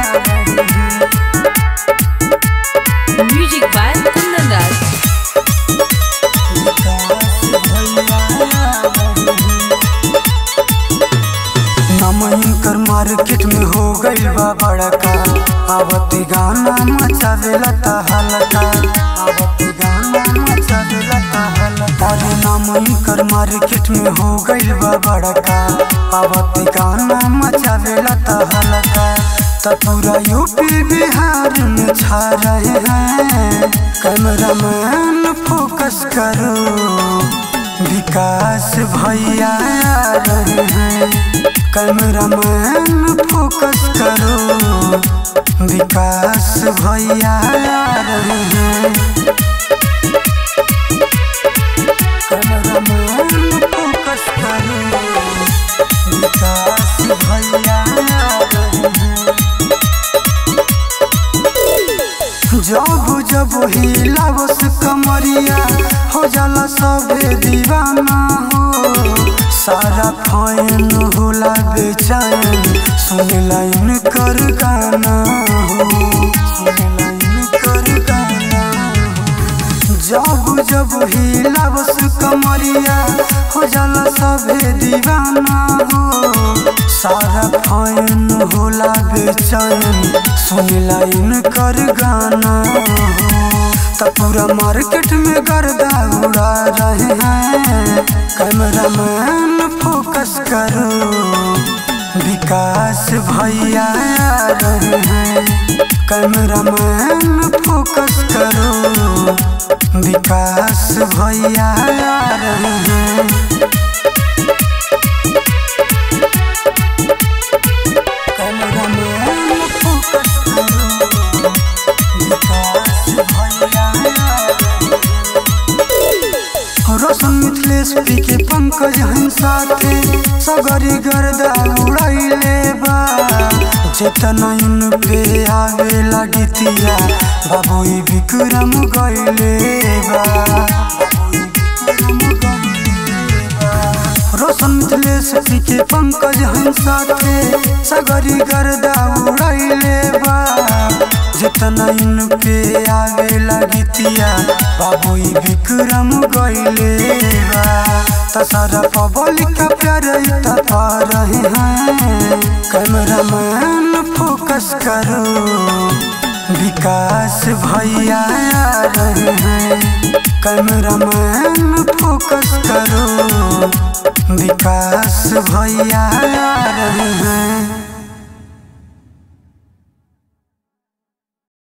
Music by कुंदन दास। कर market में हो गई बा बड़का, आवती गाना मचावेला हलका, आवती गाना मचावेला हलका। अरे नाम कर मार्केट में हो गई बा बड़का, आवती गाना मचावेला हलका। त पूरा यूपी बिहार में छा रहे हैं, कैमरामैन फोकस करो, विकास भैया आ रहे हैं। कैमरामैन फोकस करो, विकास भैया आ रहे हैं। कैमरामैन फोकस करो, विकास भैया आ रहे हैं। जब जब हिलावस कमरिया हो जाला सबे दीवाना हो, सारा फैन होला बेचैन, सुन लाइन कर गाना हो, सुन लाइन कर गाना हो। जब जब हिलावस कमरिया हो जाला सबे दीवाना हो, सारा फैन होला बेचैन, सुन लाइन कर गाना हो। त पूरा मार्केट में गर्दा उड़ा रहे हैं, कैमरामैन फोकस करो, विकास भैया आ रहे हैं। कैमरामैन फोकस करो, विकास भैया आ रहे हैं। कैमरामैन फोकस करो, विकास भैया आ रहे हैं। रोशन मिथिलेश पी के पंकज हम साथे, सगरी गर्दा उड़ाइले बा। चेतना इन पे आवे लगतिया, बाबू विक्रम गइले बा। रोशन मिथिलेश पी के पंकज हम साथे, सगरी गर्दा उड़ाइले बा। जितना इन पे आवे लगतिया, बाबू विक्रम गइले बा। त सारा पब्लिक का प्यार इतना पा रहे हैं, कैमरामैन फोकस करो, विकास भैया आ रहे हैं। कैमरामैन फोकस करो, विकास भैया आ रहे हैं।